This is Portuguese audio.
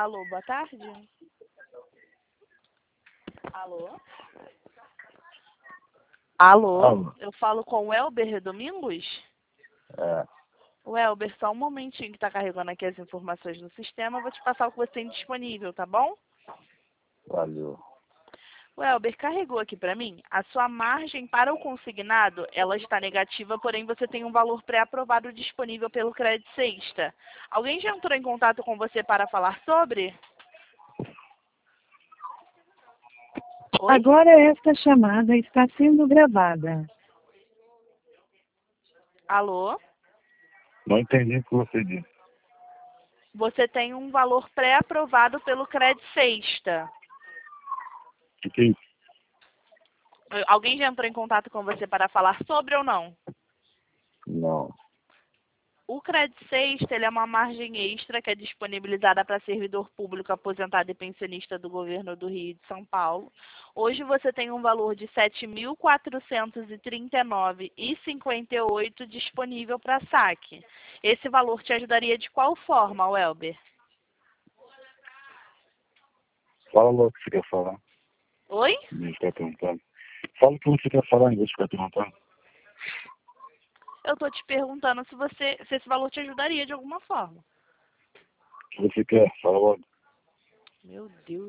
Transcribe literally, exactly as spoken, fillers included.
Alô, boa tarde. Alô? Alô? Alô. Eu falo com o Elber Domingos? É, O Elber, só um momentinho que está carregando aqui as informações no sistema. Eu vou te passar o que você tem disponível, tá bom? valeu. O Elber, carregou aqui para mim. A sua margem para o consignado, ela está negativa, porém você tem um valor pré-aprovado disponível pelo Crédito Sexta. Alguém já entrou em contato com você para falar sobre? Oi? Agora esta chamada está sendo gravada. Alô? Não entendi o que você disse. Você tem um valor pré-aprovado pelo Crédito Sexta. O que é isso? Alguém já entrou em contato com você para falar sobre ou não? Não. O Crédito Sexta, ele é uma margem extra que é disponibilizada para servidor público aposentado e pensionista do governo do Rio de São Paulo. Hoje você tem um valor de sete mil quatrocentos e trinta e nove reais e cinquenta e oito centavos disponível para saque. Esse valor te ajudaria de qual forma, Welber? Fala logo o que você quer falar. Oi? Em vez de ficar perguntando. Fala o que você quer falar em vez de ficar perguntando. Eu estou te perguntando se, você, se esse valor te ajudaria de alguma forma. O que você quer? Fala logo. Meu Deus.